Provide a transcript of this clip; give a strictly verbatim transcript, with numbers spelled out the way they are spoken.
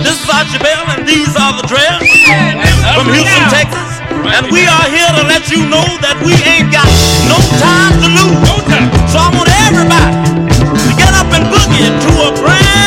This is Archie Bell, and these are the Dreads from Houston, Texas. And we are here to let you know that we ain't got no time to lose. So I want everybody to get up and boogie to a brand